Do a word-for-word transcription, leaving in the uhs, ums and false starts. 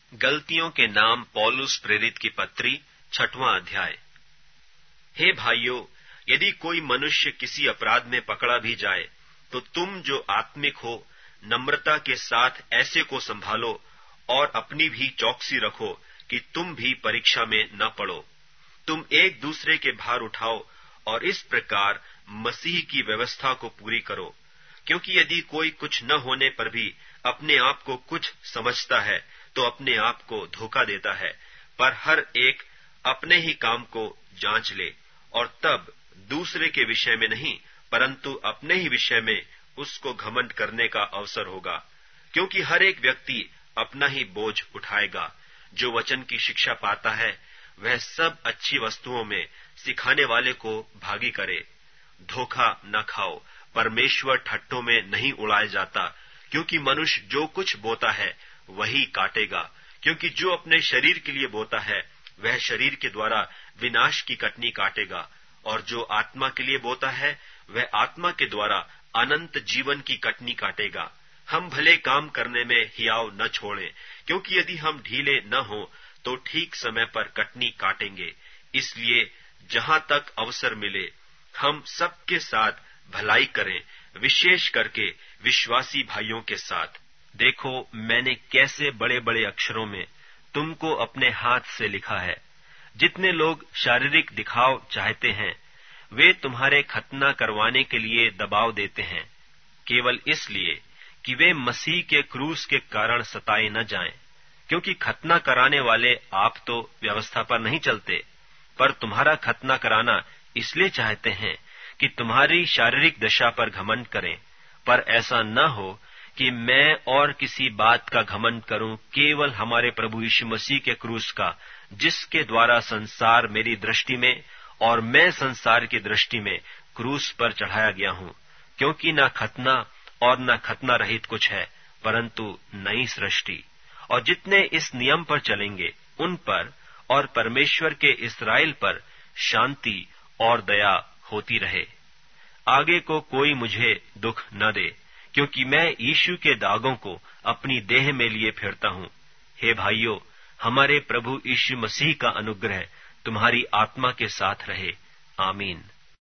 गलतियों के नाम पौलुस प्रेरित की पत्री, छठवां अध्याय। हे भाइयों, यदि कोई मनुष्य किसी अपराध में पकड़ा भी जाए, तो तुम जो आत्मिक हो, नम्रता के साथ ऐसे को संभालो और अपनी भी चौकसी रखो कि तुम भी परीक्षा में न पड़ो। तुम एक दूसरे के भार उठाओ और इस प्रकार मसीह की व्यवस्था को पूरी करो। क्योंकि यदि कोई कुछ न होने पर भी अपने आप को कुछ समझता है, तो अपने आप को धोखा देता है। पर हर एक अपने ही काम को जांच ले, और तब दूसरे के विषय में नहीं, परंतु अपने ही विषय में उसको घमंड करने का अवसर होगा। क्योंकि हर एक व्यक्ति अपना ही बोझ उठाएगा। जो वचन की शिक्षा पाता है, वह सब अच्छी वस्तुओं में सिखाने वाले को भागी करे। धोखा न खाओ, परमेश्वर ठट्ठों में नहीं उड़ाया जाता। क्योंकि मनुष्य जो कुछ बोता है वही काटेगा। क्योंकि जो अपने शरीर के लिए बोता है, वह शरीर के द्वारा विनाश की कटनी काटेगा, और जो आत्मा के लिए बोता है, वह आत्मा के द्वारा अनंत जीवन की कटनी काटेगा। हम भले काम करने में हियाव न छोड़ें, क्योंकि यदि हम ढीले न हों तो ठीक समय पर कटनी काटेंगे। इसलिए जहां तक अवसर मिले, हम सबके साथ भलाई करें, विशेष करके विश्वासी भाइयों के साथ। देखो, मैंने कैसे बड़े बड़े अक्षरों में तुमको अपने हाथ से लिखा है। जितने लोग शारीरिक दिखाव चाहते हैं, वे तुम्हारे खतना करवाने के लिए दबाव देते हैं, केवल इसलिए कि वे मसीह के क्रूस के कारण सताए न जाएं। क्योंकि खतना कराने वाले आप तो व्यवस्था पर नहीं चलते, पर तुम्हारा खतना कराना इसलिए चाहते हैं कि तुम्हारी शारीरिक दशा पर घमंड करें। पर ऐसा न हो कि मैं और किसी बात का घमंड करूं, केवल हमारे प्रभु यीशु मसीह के क्रूस का, जिसके द्वारा संसार मेरी दृष्टि में और मैं संसार की दृष्टि में क्रूस पर चढ़ाया गया हूं। क्योंकि न खतना और न खतना रहित कुछ है, परंतु नई सृष्टि। और जितने इस नियम पर चलेंगे, उन पर और परमेश्वर के इस्राएल पर शांति और दया होती रहे। आगे को कोई मुझे दुख न दे, क्योंकि मैं यीशु के दागों को अपनी देह में लिए फिरता हूं। हे भाइयों, हमारे प्रभु यीशु मसीह का अनुग्रह तुम्हारी आत्मा के साथ रहे। आमीन।